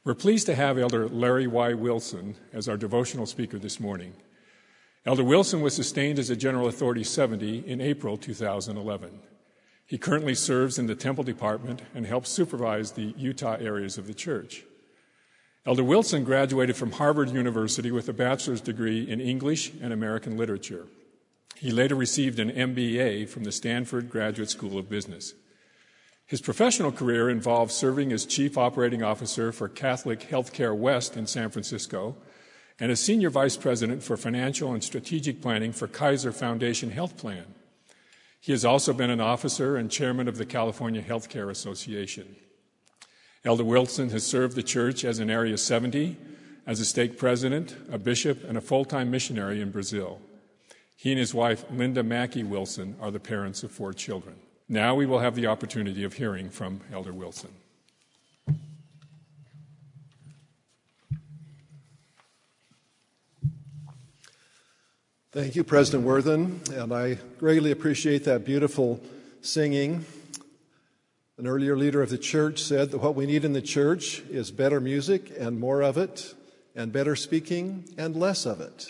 We're pleased to have Elder Larry Y. Wilson as our devotional speaker this morning. Elder Wilson was sustained as a General Authority 70 in April 2011. He currently serves in the Temple Department and helps supervise the Utah areas of the church. Elder Wilson graduated from Harvard University with a bachelor's degree in English and American literature. He later received an MBA from the Stanford Graduate School of Business. His professional career involved serving as Chief Operating Officer for Catholic Healthcare West in San Francisco and as Senior Vice President for Financial and Strategic Planning for Kaiser Foundation Health Plan. He has also been an officer and chairman of the California Healthcare Association. Elder Wilson has served the church as an Area 70, as a stake president, a bishop, and a full-time missionary in Brazil. He and his wife, Linda Mackey Wilson, are the parents of 4 children. Now we will have the opportunity of hearing from Elder Wilson. Thank you, President Worthen, and I greatly appreciate that beautiful singing. An earlier leader of the church said that what we need in the church is better music and more of it, and better speaking and less of it.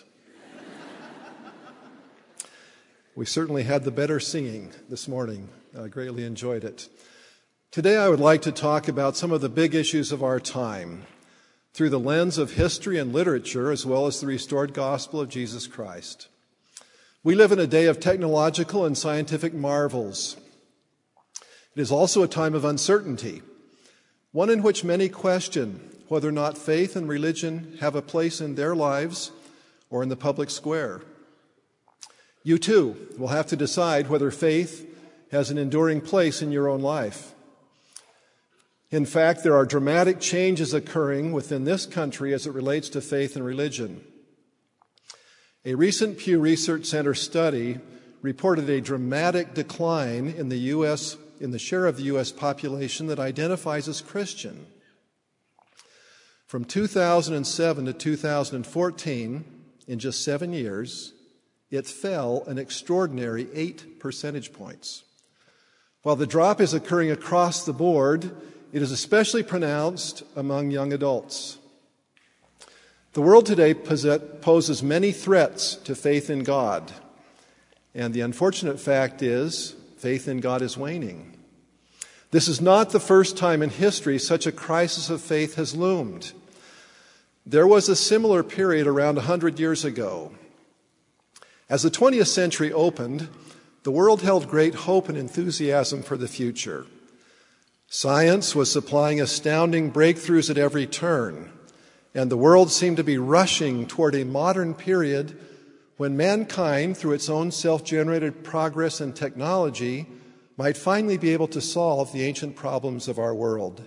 We certainly had the better singing this morning. I greatly enjoyed it. Today I would like to talk about some of the big issues of our time through the lens of history and literature, as well as the restored gospel of Jesus Christ. We live in a day of technological and scientific marvels. It is also a time of uncertainty, one in which many question whether or not faith and religion have a place in their lives or in the public square. You too will have to decide whether faith has an enduring place in your own life. In fact, there are dramatic changes occurring within this country as it relates to faith and religion. A recent Pew Research Center study reported a dramatic decline in the share of the U.S. population that identifies as Christian. From 2007 to 2014, in just 7 years, it fell an extraordinary 8 percentage points. While the drop is occurring across the board, it is especially pronounced among young adults. The world today poses many threats to faith in God, and the unfortunate fact is faith in God is waning. This is not the first time in history such a crisis of faith has loomed. There was a similar period around 100 years ago. As the 20th century opened, the world held great hope and enthusiasm for the future. Science was supplying astounding breakthroughs at every turn, and the world seemed to be rushing toward a modern period when mankind, through its own self-generated progress and technology, might finally be able to solve the ancient problems of our world.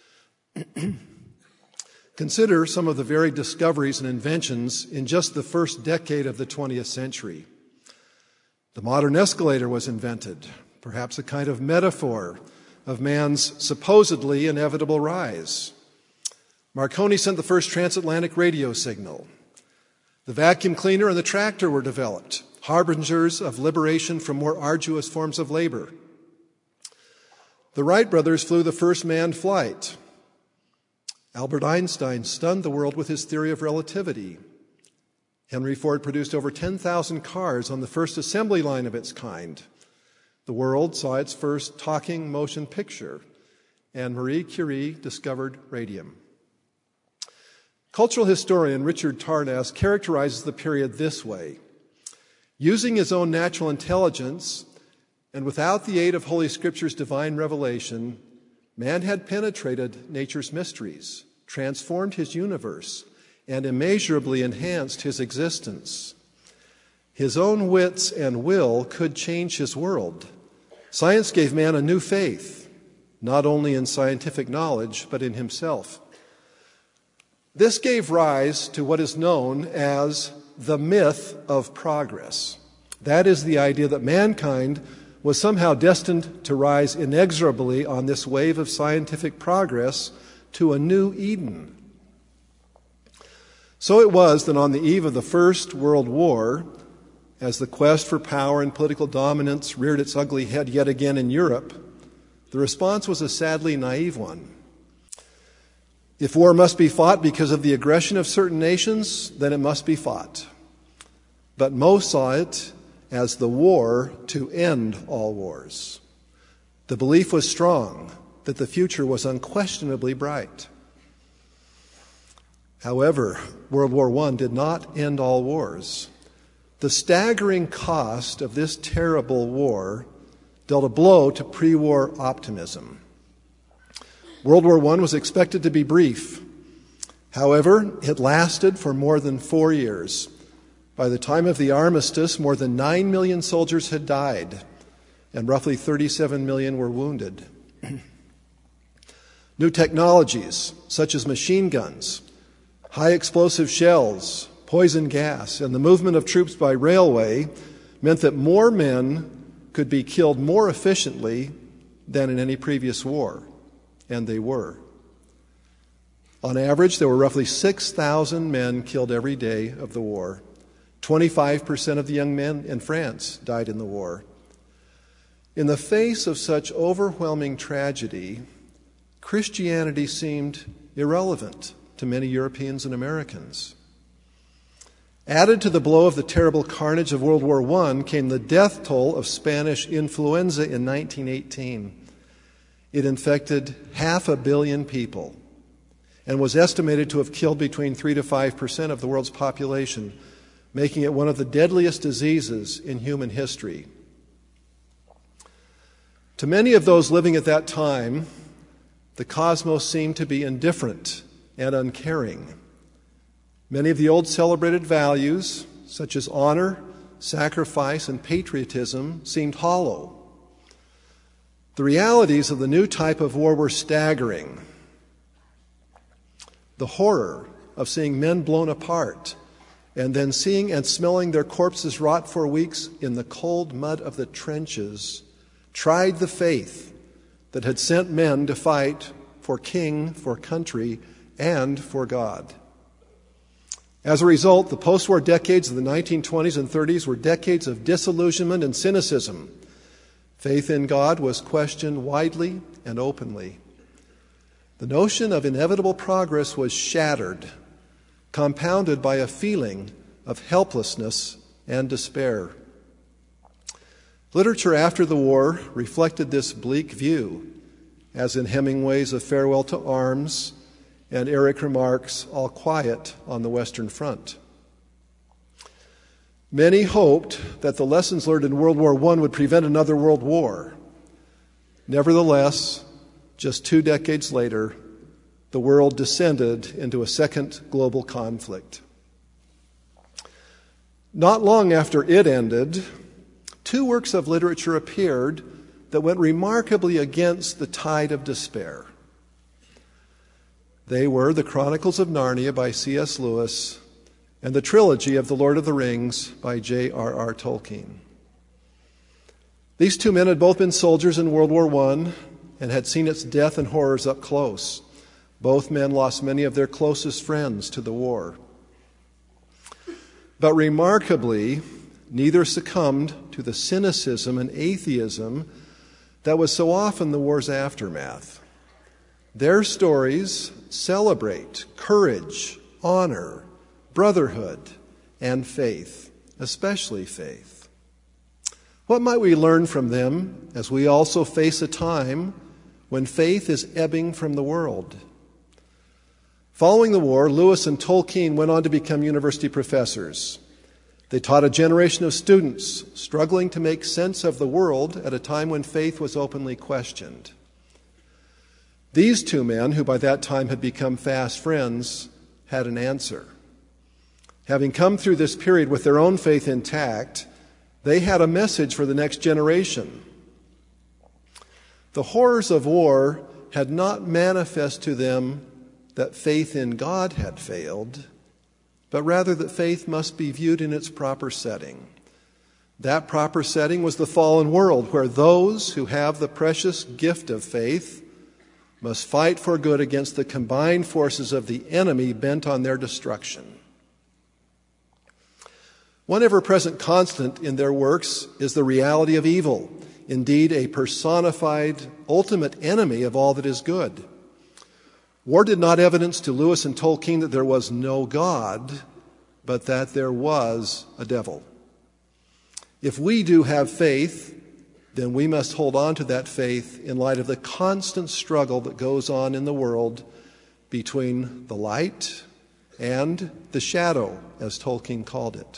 Consider some of the varied discoveries and inventions in just the first decade of the 20th century. The modern escalator was invented, perhaps a kind of metaphor of man's supposedly inevitable rise. Marconi sent the first transatlantic radio signal. The vacuum cleaner and the tractor were developed, harbingers of liberation from more arduous forms of labor. The Wright brothers flew the first manned flight. Albert Einstein stunned the world with his theory of relativity. Henry Ford produced over 10,000 cars on the first assembly line of its kind. The world saw its first talking motion picture, and Marie Curie discovered radium. Cultural historian Richard Tarnas characterizes the period this way: using his own natural intelligence and without the aid of Holy Scripture's divine revelation, man had penetrated nature's mysteries, transformed his universe, and immeasurably enhanced his existence. His own wits and will could change his world. Science gave man a new faith, not only in scientific knowledge, but in himself. This gave rise to what is known as the myth of progress. That is the idea that mankind was somehow destined to rise inexorably on this wave of scientific progress to a new Eden. So it was that on the eve of the First World War, as the quest for power and political dominance reared its ugly head yet again in Europe, the response was a sadly naive one. If war must be fought because of the aggression of certain nations, then it must be fought. But most saw it as the war to end all wars. The belief was strong that the future was unquestionably bright. However, World War I did not end all wars. The staggering cost of this terrible war dealt a blow to pre-war optimism. World War I was expected to be brief. However, it lasted for more than 4 years. By the time of the armistice, more than 9 million soldiers had died, and roughly 37 million were wounded. New technologies, such as machine guns, high explosive shells, poison gas, and the movement of troops by railway meant that more men could be killed more efficiently than in any previous war, and they were. On average, there were roughly 6,000 men killed every day of the war. 25% of the young men in France died in the war. In the face of such overwhelming tragedy, Christianity seemed irrelevant to many Europeans and Americans. Added to the blow of the terrible carnage of World War I came the death toll of Spanish influenza in 1918. It infected 500 million people and was estimated to have killed between 3 to 5% of the world's population, making it one of the deadliest diseases in human history. To many of those living at that time, the cosmos seemed to be indifferent and uncaring. Many of the old celebrated values, such as honor, sacrifice, and patriotism, seemed hollow. The realities of the new type of war were staggering. The horror of seeing men blown apart and then seeing and smelling their corpses rot for weeks in the cold mud of the trenches tried the faith that had sent men to fight for king, for country, and for God. As a result, the post-war decades of the 1920s and 30s were decades of disillusionment and cynicism. Faith in God was questioned widely and openly. The notion of inevitable progress was shattered, compounded by a feeling of helplessness and despair. Literature after the war reflected this bleak view, as in Hemingway's A Farewell to Arms and Erich Remarque's All Quiet on the Western Front. Many hoped that the lessons learned in World War I would prevent another world war. Nevertheless, just 2 decades later, the world descended into a second global conflict. Not long after it ended, 2 works of literature appeared that went remarkably against the tide of despair. They were The Chronicles of Narnia by C.S. Lewis and the trilogy of The Lord of the Rings by J.R.R. Tolkien. These 2 men had both been soldiers in World War I and had seen its death and horrors up close. Both men lost many of their closest friends to the war. But remarkably, neither succumbed to the cynicism and atheism that was so often the war's aftermath. Their stories celebrate courage, honor, brotherhood, and faith, especially faith. What might we learn from them as we also face a time when faith is ebbing from the world? Following the war, Lewis and Tolkien went on to become university professors. They taught a generation of students struggling to make sense of the world at a time when faith was openly questioned. These 2 men, who by that time had become fast friends, had an answer. Having come through this period with their own faith intact, they had a message for the next generation. The horrors of war had not manifest to them that faith in God had failed, but rather that faith must be viewed in its proper setting. That proper setting was the fallen world, where those who have the precious gift of faith must fight for good against the combined forces of the enemy bent on their destruction. One ever-present constant in their works is the reality of evil, indeed a personified ultimate enemy of all that is good. War did not evidence to Lewis and Tolkien that there was no God, but that there was a devil. If we do have faith, then we must hold on to that faith in light of the constant struggle that goes on in the world between the light and the shadow, as Tolkien called it.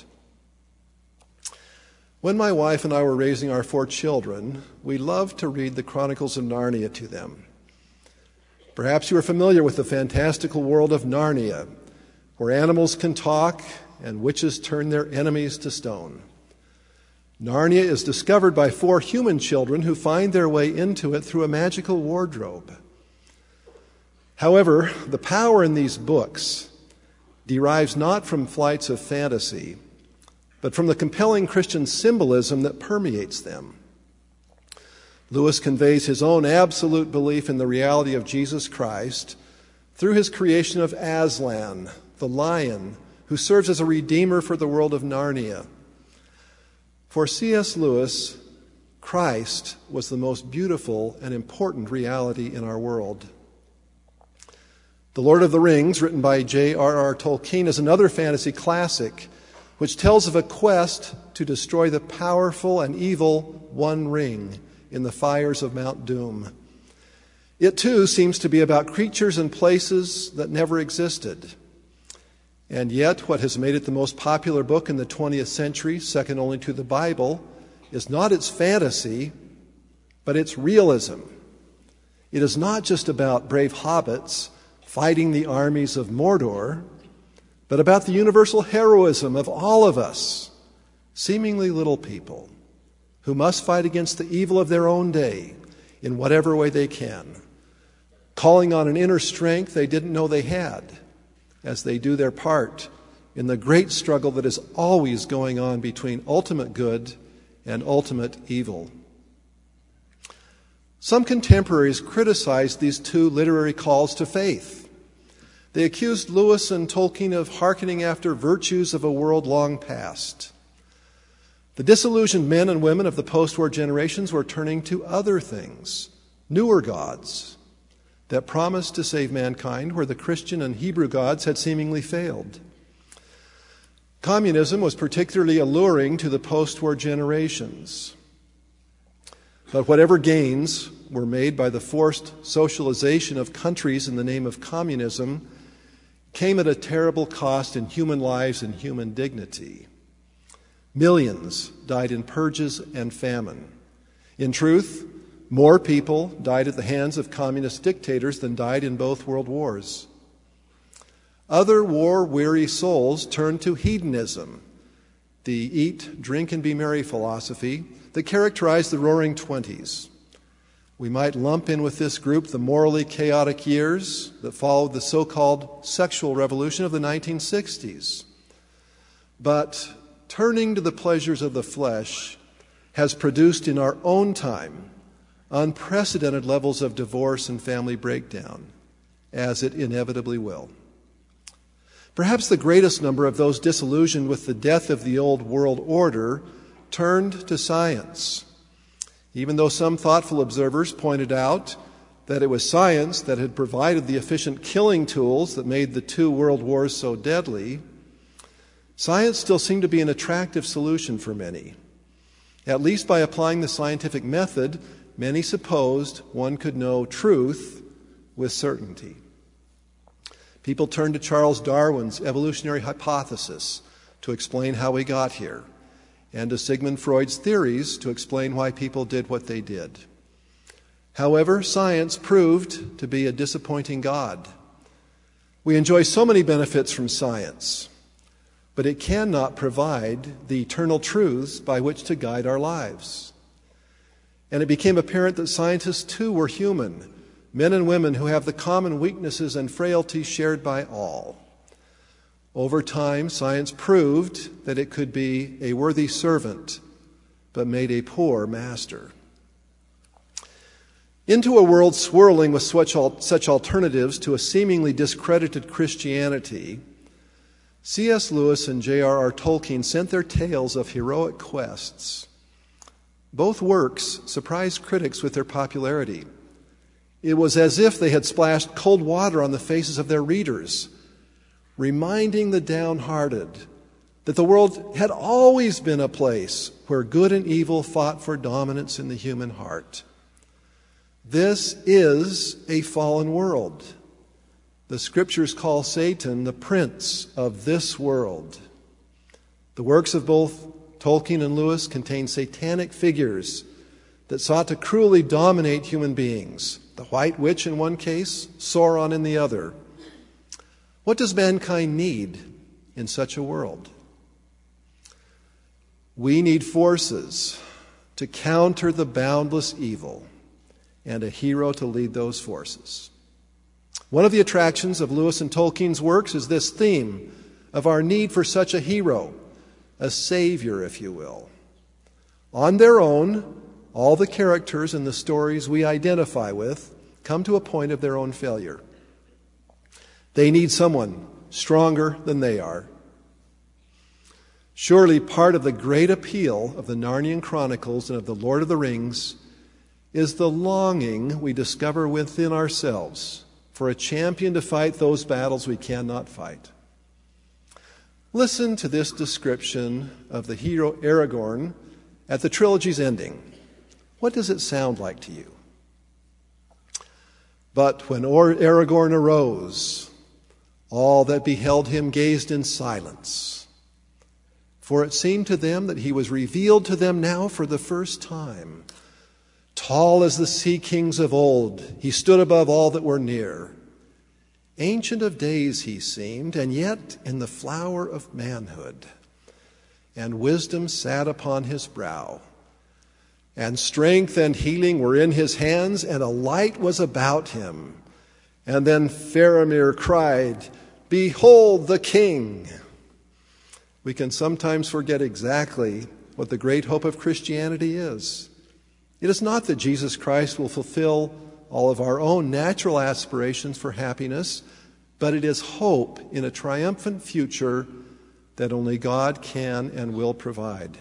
When my wife and I were raising our 4 children, we loved to read the Chronicles of Narnia to them. Perhaps you are familiar with the fantastical world of Narnia, where animals can talk and witches turn their enemies to stone. Narnia is discovered by 4 human children who find their way into it through a magical wardrobe. However, the power in these books derives not from flights of fantasy, but from the compelling Christian symbolism that permeates them. Lewis conveys his own absolute belief in the reality of Jesus Christ through his creation of Aslan, the lion, who serves as a redeemer for the world of Narnia. For C.S. Lewis, Christ was the most beautiful and important reality in our world. The Lord of the Rings, written by J.R.R. Tolkien, is another fantasy classic which tells of a quest to destroy the powerful and evil One Ring in the fires of Mount Doom. It, too, seems to be about creatures and places that never existed. And yet, what has made it the most popular book in the 20th century, second only to the Bible, is not its fantasy, but its realism. It is not just about brave hobbits fighting the armies of Mordor, but about the universal heroism of all of us, seemingly little people, who must fight against the evil of their own day in whatever way they can, calling on an inner strength they didn't know they had, as they do their part in the great struggle that is always going on between ultimate good and ultimate evil. Some contemporaries criticized these 2 literary calls to faith. They accused Lewis and Tolkien of hearkening after virtues of a world long past. The disillusioned men and women of the post-war generations were turning to other things, newer gods, that promised to save mankind where the Christian and Hebrew gods had seemingly failed. Communism was particularly alluring to the post-war generations. But whatever gains were made by the forced socialization of countries in the name of communism came at a terrible cost in human lives and human dignity. Millions died in purges and famine. In truth, more people died at the hands of communist dictators than died in both world wars. Other war-weary souls turned to hedonism, the eat, drink, and be merry philosophy that characterized the Roaring Twenties. We might lump in with this group the morally chaotic years that followed the so-called sexual revolution of the 1960s. But turning to the pleasures of the flesh has produced in our own time unprecedented levels of divorce and family breakdown, as it inevitably will. Perhaps the greatest number of those disillusioned with the death of the old world order turned to science. Even though some thoughtful observers pointed out that it was science that had provided the efficient killing tools that made the 2 world wars so deadly, science still seemed to be an attractive solution for many. At least by applying the scientific method, many supposed one could know truth with certainty. People turned to Charles Darwin's evolutionary hypothesis to explain how we got here, and to Sigmund Freud's theories to explain why people did what they did. However, science proved to be a disappointing god. We enjoy so many benefits from science, but it cannot provide the eternal truths by which to guide our lives. And it became apparent that scientists too were human, men and women who have the common weaknesses and frailties shared by all. Over time, science proved that it could be a worthy servant, but made a poor master. Into a world swirling with such alternatives to a seemingly discredited Christianity, C.S. Lewis and J.R.R. Tolkien sent their tales of heroic quests. Both works surprised critics with their popularity. It was as if they had splashed cold water on the faces of their readers, reminding the downhearted that the world had always been a place where good and evil fought for dominance in the human heart. This is a fallen world. The Scriptures call Satan the prince of this world. The works of both Tolkien and Lewis contain satanic figures that sought to cruelly dominate human beings. The White Witch in one case, Sauron in the other. What does mankind need in such a world? We need forces to counter the boundless evil and a hero to lead those forces. One of the attractions of Lewis and Tolkien's works is this theme of our need for such a hero, a savior, if you will. On their own, all the characters in the stories we identify with come to a point of their own failure. They need someone stronger than they are. Surely part of the great appeal of the Narnian Chronicles and of the Lord of the Rings is the longing we discover within ourselves for a champion to fight those battles we cannot fight. Listen to this description of the hero Aragorn at the trilogy's ending. What does it sound like to you? But when Aragorn arose, all that beheld him gazed in silence. For it seemed to them that he was revealed to them now for the first time. Tall as the sea kings of old, he stood above all that were near. Ancient of days he seemed, and yet in the flower of manhood. And wisdom sat upon his brow. And strength and healing were in his hands, and a light was about him. And then Faramir cried, "Behold the King!" We can sometimes forget exactly what the great hope of Christianity is. It is not that Jesus Christ will fulfill all of our own natural aspirations for happiness, but it is hope in a triumphant future that only God can and will provide.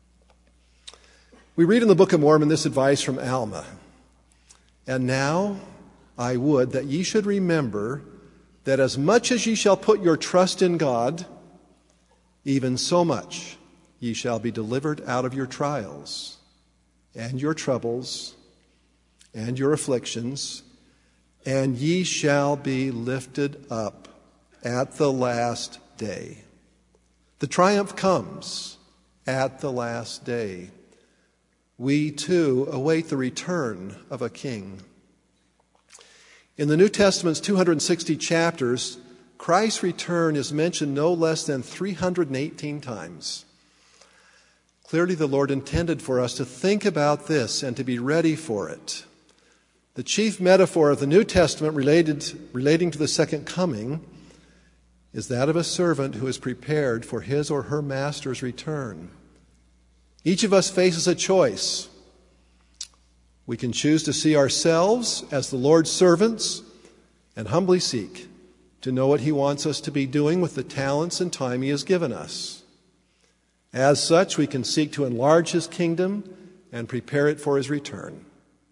We read in the Book of Mormon this advice from Alma. "And now I would that ye should remember that as much as ye shall put your trust in God, even so much ye shall be delivered out of your trials and your troubles and your afflictions, and ye shall be lifted up at the last day." The triumph comes at the last day. We too await the return of a king. In the New Testament's 260 chapters, Christ's return is mentioned no less than 318 times. Clearly, the Lord intended for us to think about this and to be ready for it. The chief metaphor of the New Testament relating to the second coming is that of a servant who is prepared for his or her master's return. Each of us faces a choice. We can choose to see ourselves as the Lord's servants and humbly seek to know what He wants us to be doing with the talents and time He has given us. As such, we can seek to enlarge His kingdom and prepare it for His return.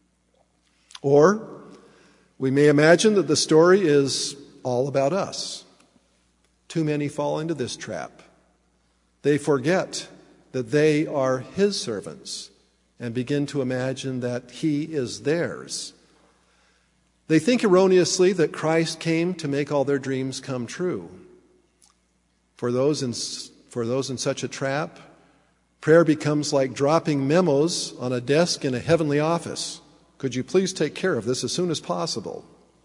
Or we may imagine that the story is all about us. Too many fall into this trap. They forget that they are His servants and begin to imagine that He is theirs. They think erroneously that Christ came to make all their dreams come true. For those in such a trap, prayer becomes like dropping memos on a desk in a heavenly office. Could you please take care of this as soon as possible?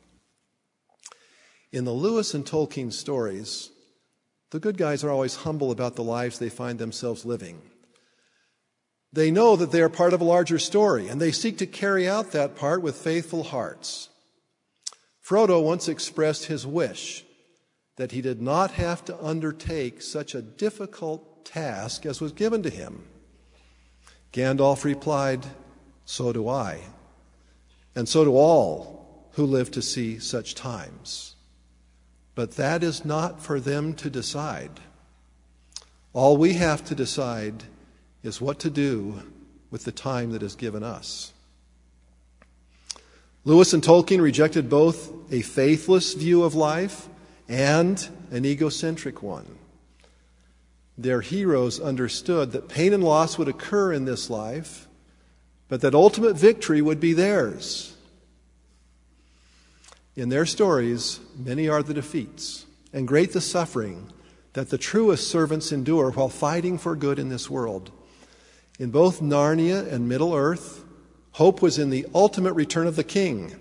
In the Lewis and Tolkien stories, the good guys are always humble about the lives they find themselves living. They know that they are part of a larger story, and they seek to carry out that part with faithful hearts. Frodo once expressed his wish that he did not have to undertake such a difficult task as was given to him. Gandalf replied, "So do I, and so do all who live to see such times." But that is not for them to decide. All we have to decide is what to do with the time that is given us. Lewis and Tolkien rejected both a faithless view of life and an egocentric one. Their heroes understood that pain and loss would occur in this life, but that ultimate victory would be theirs. In their stories, many are the defeats, and great the suffering that the truest servants endure while fighting for good in this world. In both Narnia and Middle-earth, hope was in the ultimate return of the king.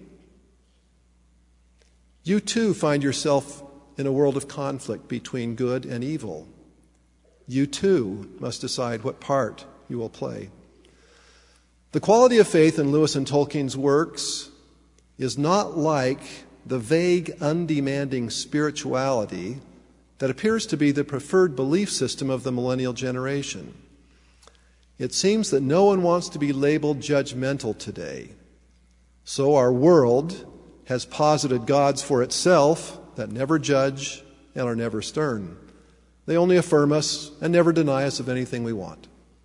You too find yourself in a world of conflict between good and evil. You too must decide what part you will play. The quality of faith in Lewis and Tolkien's works is not like the vague, undemanding spirituality that appears to be the preferred belief system of the millennial generation. It seems that no one wants to be labeled judgmental today. So our world has posited gods for itself that never judge and are never stern. They only affirm us and never deny us of anything we want.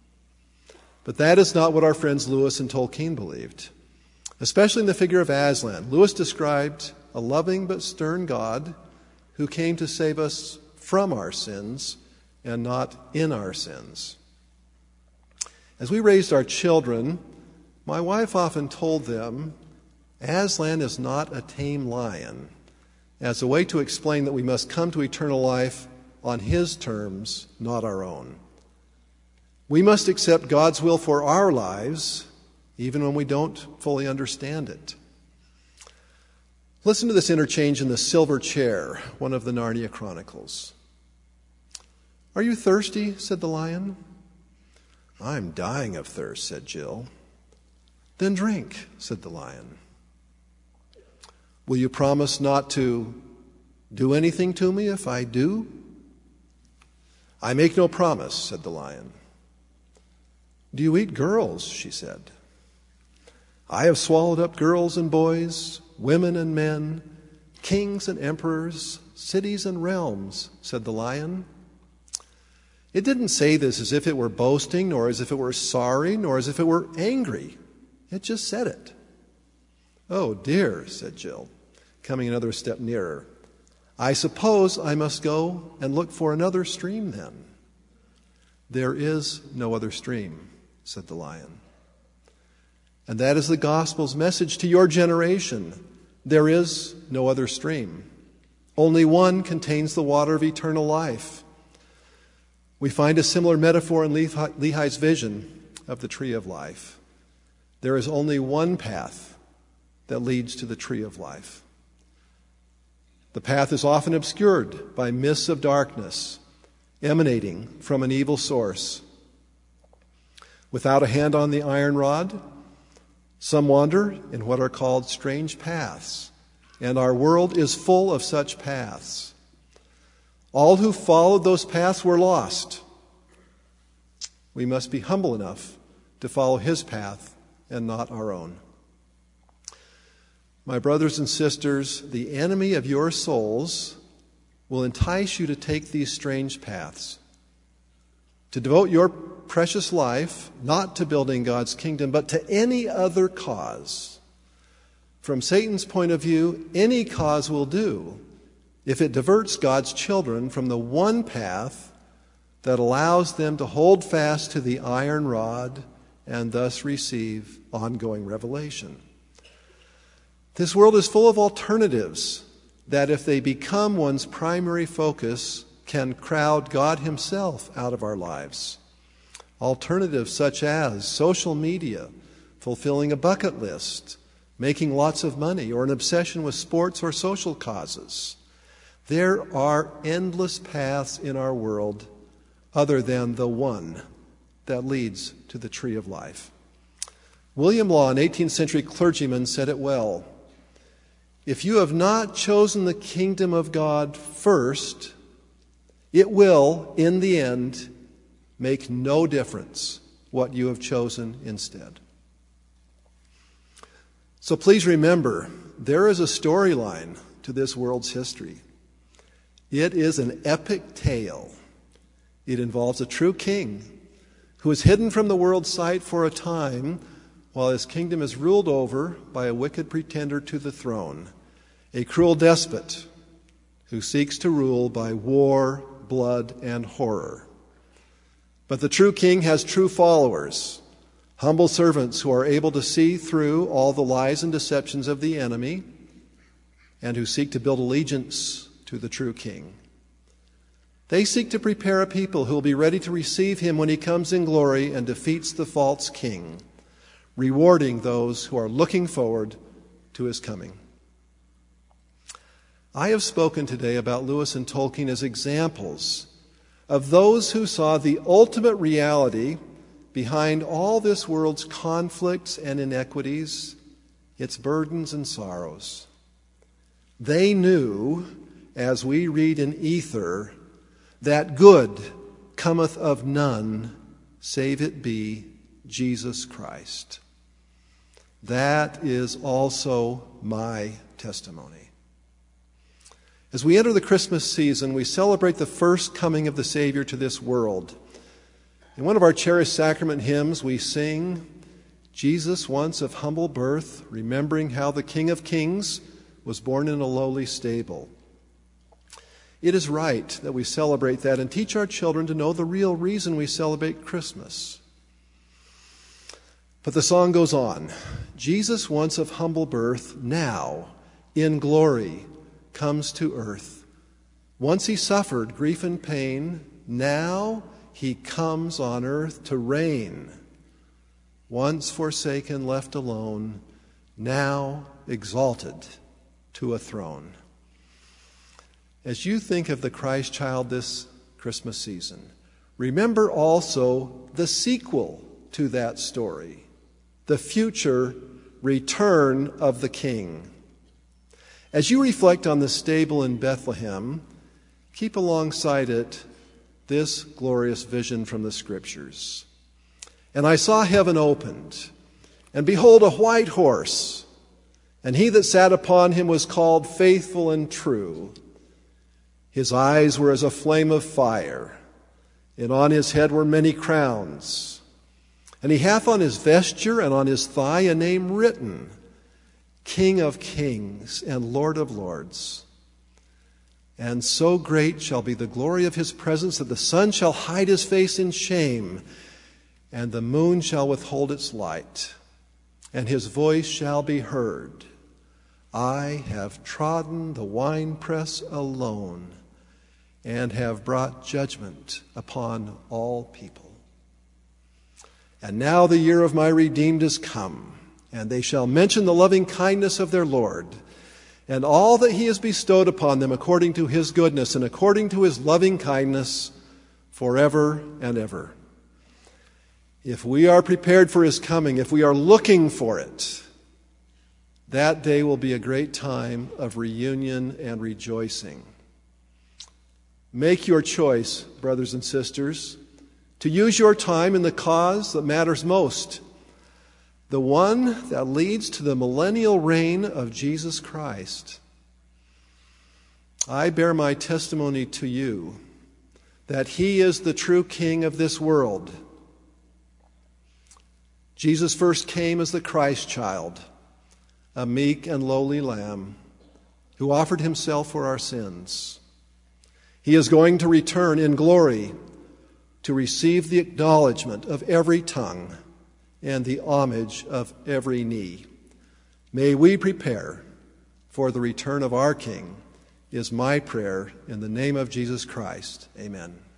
But that is not what our friends Lewis and Tolkien believed. Especially in the figure of Aslan, Lewis described a loving but stern God who came to save us from our sins and not in our sins. As we raised our children, my wife often told them, Aslan is not a tame lion, as a way to explain that we must come to eternal life on his terms, not our own. We must accept God's will for our lives, even when we don't fully understand it. Listen to this interchange in the silver chair, one of the Narnia Chronicles. Are you thirsty? Said the lion. I'm dying of thirst, said Jill. Then drink, said the lion. Will you promise not to do anything to me if I do? I make no promise, said the lion. Do you eat girls? She said. I have swallowed up girls and boys, women and men, kings and emperors, cities and realms, said the lion. It didn't say this as if it were boasting, nor as if it were sorry, nor as if it were angry. It just said it. Oh dear, said Jill, coming another step nearer. I suppose I must go and look for another stream then. There is no other stream, said the lion. And that is the gospel's message to your generation. There is no other stream. Only one contains the water of eternal life. We find a similar metaphor in Lehi's vision of the tree of life. There is only one path that leads to the tree of life. The path is often obscured by mists of darkness emanating from an evil source. Without a hand on the iron rod, some wander in what are called strange paths, and our world is full of such paths. All who followed those paths were lost. We must be humble enough to follow his path and not our own. My brothers and sisters, the enemy of your souls will entice you to take these strange paths, to devote your precious life not to building God's kingdom, but to any other cause. From Satan's point of view, any cause will do if it diverts God's children from the one path that allows them to hold fast to the iron rod and thus receive ongoing revelation. This world is full of alternatives that, if they become one's primary focus, can crowd God himself out of our lives. Alternatives such as social media, fulfilling a bucket list, making lots of money, or an obsession with sports or social causes. There are endless paths in our world other than the one that leads to the tree of life. William Law, an 18th century clergyman, said it well. If you have not chosen the kingdom of God first, it will, in the end, make no difference what you have chosen instead. So please remember, there is a storyline to this world's history. It is an epic tale. It involves a true king who is hidden from the world's sight for a time while his kingdom is ruled over by a wicked pretender to the throne, a cruel despot who seeks to rule by war, blood, and horror. But the true king has true followers, humble servants who are able to see through all the lies and deceptions of the enemy and who seek to build allegiance to the true king. They seek to prepare a people who will be ready to receive him when he comes in glory and defeats the false king, rewarding those who are looking forward to his coming. I have spoken today about Lewis and Tolkien as examples of those who saw the ultimate reality behind all this world's conflicts and inequities, its burdens and sorrows. They knew, as we read in Ether, that good cometh of none, save it be Jesus Christ. That is also my testimony. As we enter the Christmas season, we celebrate the first coming of the Savior to this world. In one of our cherished sacrament hymns, we sing, Jesus once of humble birth, remembering how the King of Kings was born in a lowly stable. It is right that we celebrate that and teach our children to know the real reason we celebrate Christmas. But the song goes on. Jesus, once of humble birth, now, in glory, comes to earth. Once he suffered grief and pain, now he comes on earth to reign. Once forsaken, left alone, now exalted to a throne. As you think of the Christ child this Christmas season, remember also the sequel to that story, the future return of the King. As you reflect on the stable in Bethlehem, keep alongside it this glorious vision from the Scriptures. And I saw heaven opened, and behold, a white horse, and he that sat upon him was called Faithful and True. His eyes were as a flame of fire, and on his head were many crowns. And he hath on his vesture and on his thigh a name written, King of Kings and Lord of Lords. And so great shall be the glory of his presence that the sun shall hide his face in shame, and the moon shall withhold its light, and his voice shall be heard. I have trodden the winepress alone, and have brought judgment upon all people. And now the year of my redeemed is come, and they shall mention the loving kindness of their Lord, and all that he has bestowed upon them according to his goodness and according to his loving kindness forever and ever. If we are prepared for his coming, if we are looking for it, that day will be a great time of reunion and rejoicing. Make your choice, brothers and sisters, to use your time in the cause that matters most, the one that leads to the millennial reign of Jesus Christ. I bear my testimony to you that he is the true King of this world. Jesus first came as the Christ child, a meek and lowly lamb who offered himself for our sins. He is going to return in glory to receive the acknowledgement of every tongue and the homage of every knee. May we prepare for the return of our King, is my prayer in the name of Jesus Christ. Amen.